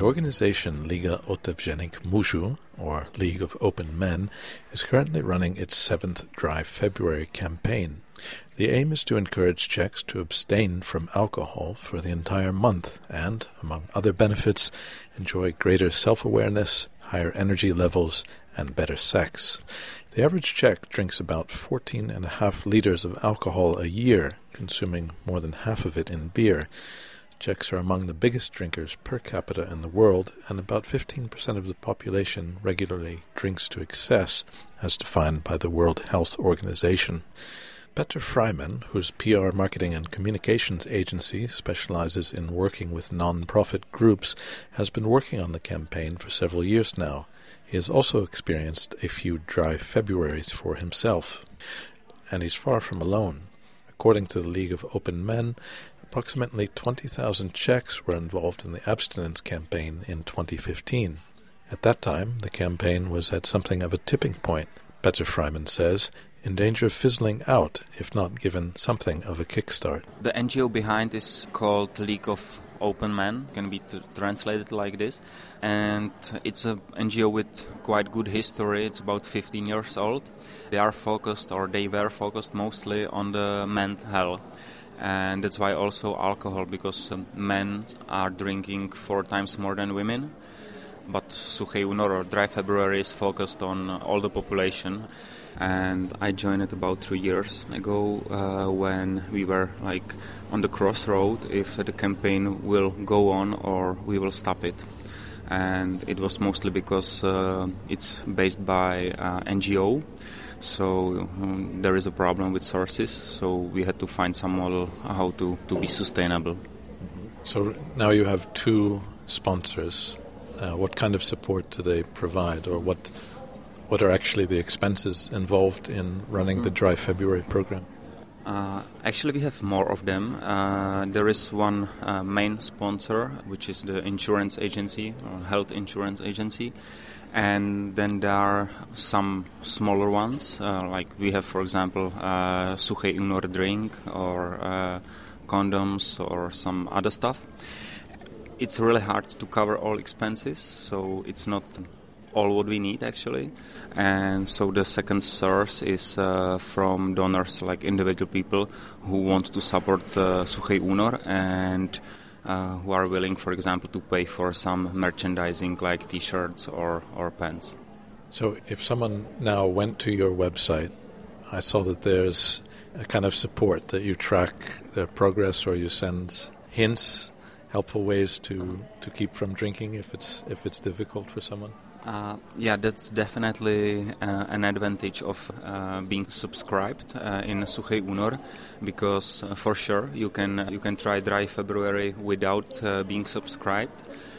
organization Liga Otevřených mužů, or League of Open Men, is currently running its 7th Dry February campaign. The aim is to encourage Czechs to abstain from alcohol for the entire month and, among other benefits, enjoy greater self-awareness, higher energy levels, and better sex. The average Czech drinks about 14.5 liters of alcohol a year, consuming more than half of it in beer. Czechs are among the biggest drinkers per capita in the world, and about 15% of the population regularly drinks to excess, as defined by the World Health Organization. Petr Freiman, whose PR marketing and communications agency specializes in working with non-profit groups, has been working on the campaign for several years now. He has also experienced a few dry Februaries for himself. And he's far from alone. According to the League of Open Men, approximately 20,000 Czechs were involved in the abstinence campaign in 2015. At that time, the campaign was at something of a tipping point, Petr Freiman says, in danger of fizzling out if not given something of a kickstart. The NGO behind is called League of Open Men, can be translated like this, and it's an NGO with quite good history. It's about 15 years old. They were focused mostly on the men's health, and that's why also alcohol, because men are drinking 4 times more than women. But Suchý únor, or Dry February, is focused on all the population. And I joined it about 3 years ago when we were on the crossroad if the campaign will go on or we will stop it. And it was mostly because it's based by NGO, so there is a problem with sources, so we had to find some model how to be sustainable. So now you have 2 sponsors. What kind of support do they provide, or what are actually the expenses involved in running the Dry February program? Actually, we have more of them. There is one main sponsor, which is the insurance agency, or health insurance agency. And then there are some smaller ones, like we have, for example, Suchý únor drink, or condoms, or some other stuff. It's really hard to cover all expenses, so it's not all what we need actually. And so the second source is from donors, like individual people who want to support Suchý únor and who are willing, for example, to pay for some merchandising like t-shirts or pants. So if someone now went to your website, I saw that there's a kind of support that you track their progress, or you send hints, helpful ways to keep from drinking if it's difficult for someone? Yeah, that's definitely an advantage of being subscribed in Suchý únor, because for sure you can try Dry February without being subscribed,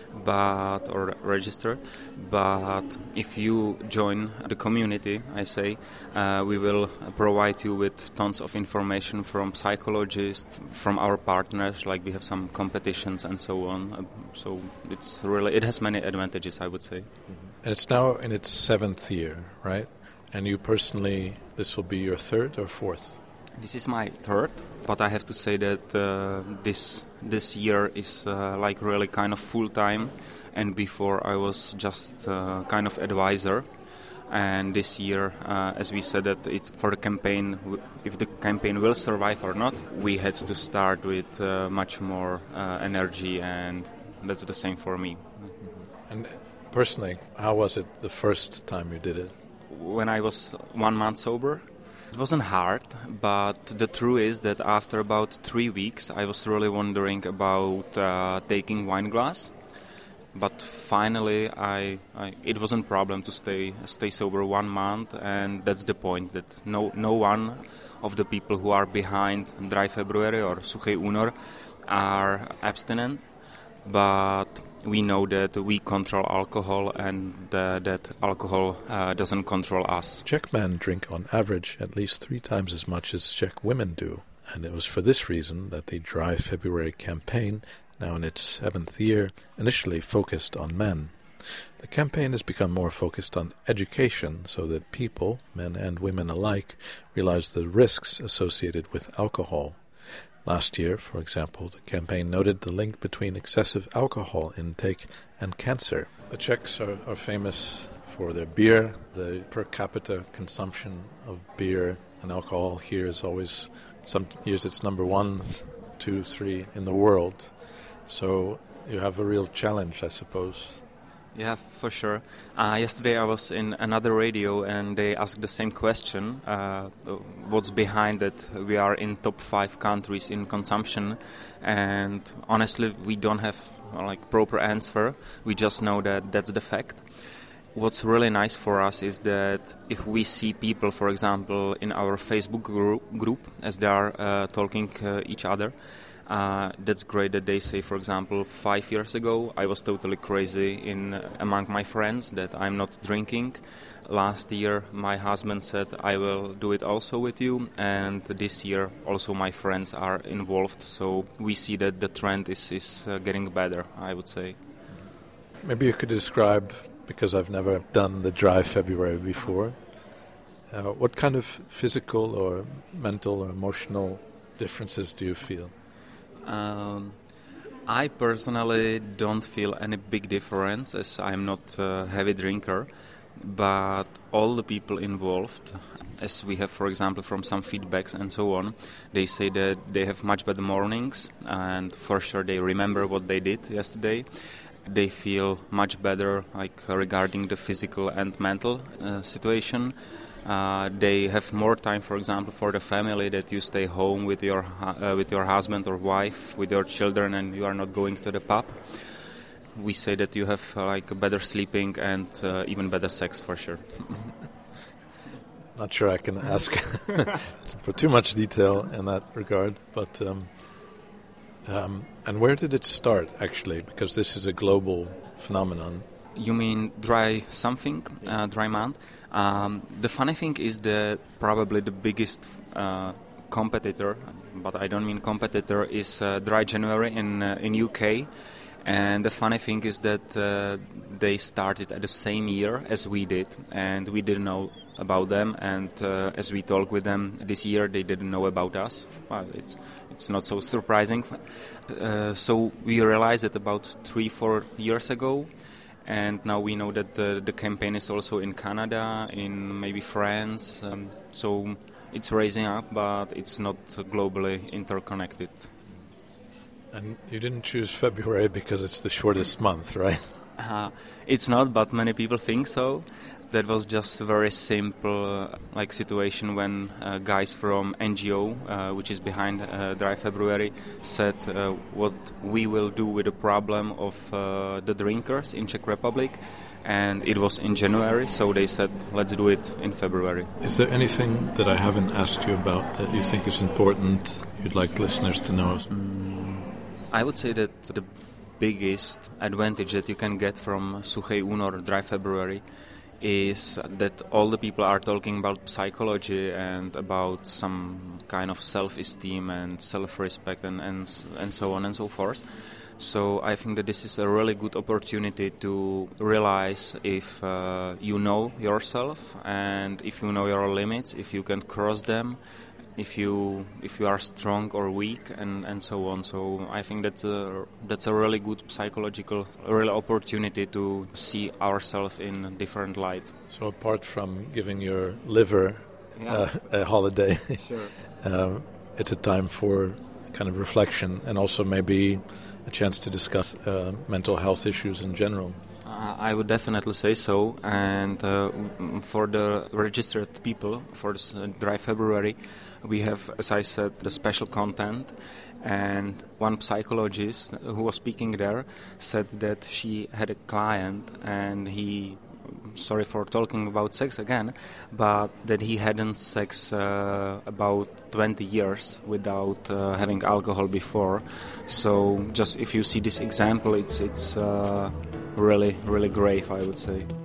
or registered. But if you join the community, I say, we will provide you with tons of information from psychologists, from our partners, like we have some competitions and so on. So it has many advantages, I would say. And it's now in its 7th year, right? And you personally, this will be your 3rd or 4th? This is my 3rd, but I have to say that this year is really kind of full-time, and before I was just kind of advisor. And this year, as we said that it's for the campaign, if the campaign will survive or not, we had to start with much more energy, and that's the same for me. And personally, how was it the first time you did it? When I was 1 month sober, it wasn't hard, but the truth is that after about 3 weeks, I was really wondering about taking wine glass. But finally, it wasn't a problem to stay sober 1 month, and that's the point, that no one of the people who are behind Dry February or Suchý únor are abstinent, but we know that we control alcohol and that alcohol doesn't control us. Czech men drink on average at least 3 times as much as Czech women do, and it was for this reason that the Dry February campaign, now in its 7th year, initially focused on men. The campaign has become more focused on education so that people, men and women alike, realize the risks associated with alcohol. Last year, for example, the campaign noted the link between excessive alcohol intake and cancer. The Czechs are famous for their beer. The per capita consumption of beer and alcohol here is always, some years it's number 1, 2, 3 in the world. So you have a real challenge, I suppose. Yeah, for sure. Yesterday I was in another radio and they asked the same question. What's behind that we are in top 5 countries in consumption? And honestly, we don't have proper answer. We just know that that's the fact. What's really nice for us is that if we see people, for example, in our Facebook group as they are talking each other, that's great that they say, for example, 5 years ago I was totally crazy among my friends that I'm not drinking. Last year my husband said I will do it also with you, and this year also my friends are involved. So we see that the trend is getting better, I would say. Maybe you could describe, because I've never done the Dry February before, what kind of physical or mental or emotional differences do you feel? I personally don't feel any big difference as I'm not a heavy drinker, but all the people involved, as we have, for example, from some feedbacks and so on, they say that they have much better mornings and for sure they remember what they did yesterday. They feel much better regarding the physical and mental situation. They have more time, for example, for the family, that you stay home with your husband or wife, with your children, and you are not going to the pub. We say that you have better sleeping and even better sex for sure. Not sure I can ask for too much detail in that regard, but and where did it start actually? Because this is a global phenomenon. You mean dry month? The funny thing is that probably the biggest competitor, but I don't mean competitor, is Dry January in UK. And the funny thing is that they started at the same year as we did, and we didn't know about them. And as we talked with them this year, they didn't know about us. Well, it's not so surprising. So we realized it about 3-4 years ago. And now we know that the campaign is also in Canada, in maybe France. So it's raising up, but it's not globally interconnected. And you didn't choose February because it's the shortest month, right? It's not, but many people think so. That was just a very simple situation when guys from NGO, which is behind Dry February, said what we will do with the problem of the drinkers in Czech Republic. And it was in January, so they said, let's do it in February. Is there anything that I haven't asked you about that you think is important, you'd like listeners to know? I would say that the biggest advantage that you can get from Suchý únor, Dry February, is that all the people are talking about psychology and about some kind of self-esteem and self-respect and so on and so forth. So I think that this is a really good opportunity to realize if you know yourself and if you know your limits, if you can cross them, if you are strong or weak and so on. So I think that's a really good psychological real opportunity to see ourselves in a different light. So apart from giving your liver a holiday, sure. It's a time for kind of reflection and also maybe a chance to discuss mental health issues in general. I would definitely say so. And for the registered people for this Dry February, we have, as I said, the special content. And one psychologist who was speaking there said that she had a client and he, sorry for talking about sex again, but that he hadn't sex about 20 years without having alcohol before. So just if you see this example, it's really, really grave, I would say.